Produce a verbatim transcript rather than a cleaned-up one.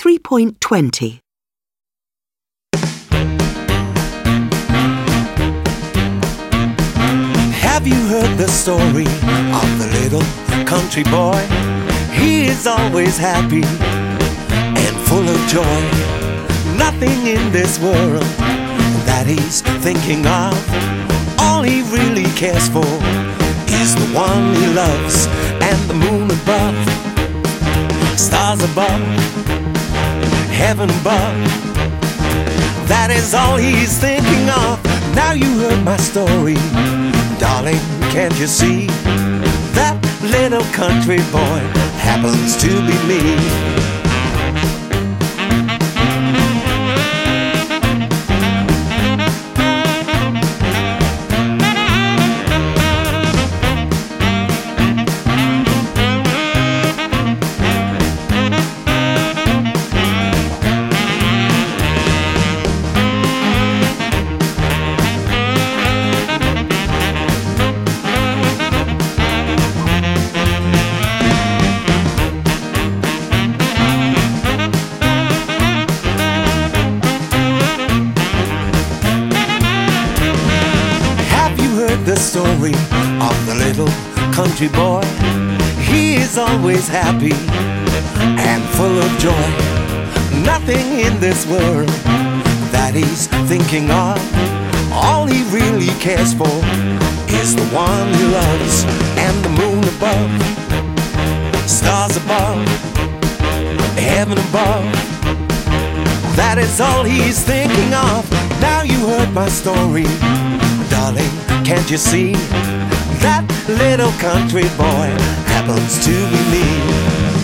three point twenty. Have you heard the story of the little country boy? He is always happy and full of joy. Nothing in this world that he's thinking of. All he really cares for is the one he loves, and the moon above, stars above, heaven above. That is all he's thinking of. Now you heard my story, darling, can't you see? That little country boy happens to be me. The story of the little country boy. He is always happy and full of joy. Nothing in this world that he's thinking of. All he really cares for is the one he loves, and the moon above, stars above, heaven above. That is all he's thinking of. Now you heard my story, darling, can't you see? That little country boy happens to be me.